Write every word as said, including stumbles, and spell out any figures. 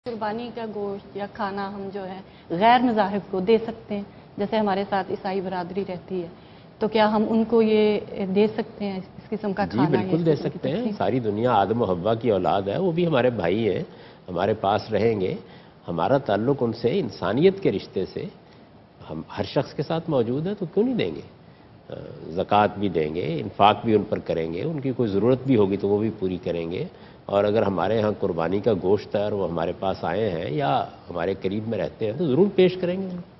कुर्बानी का गोश्त या खाना हम जो है गैर मज़ाहिब को दे सकते हैं, जैसे हमारे साथ ईसाई बरादरी रहती है, तो क्या हम उनको ये दे सकते हैं इस किस्म का खाना? जी बिल्कुल दे सकते हैं। सारी दुनिया आदम और हव्वा की औलाद है, वो भी हमारे भाई हैं, हमारे पास रहेंगे। हमारा ताल्लुक उनसे इंसानियत के रिश्ते से हम हर शख्स के साथ मौजूद है, तो क्यों नहीं देंगे। ज़कात भी देंगे, इन्फाक भी उन पर करेंगे, उनकी कोई ज़रूरत भी होगी तो वो भी पूरी करेंगे। और अगर हमारे यहाँ कुर्बानी का गोश्त है और वो हमारे पास आए हैं या हमारे करीब में रहते हैं तो ज़रूर पेश करेंगे।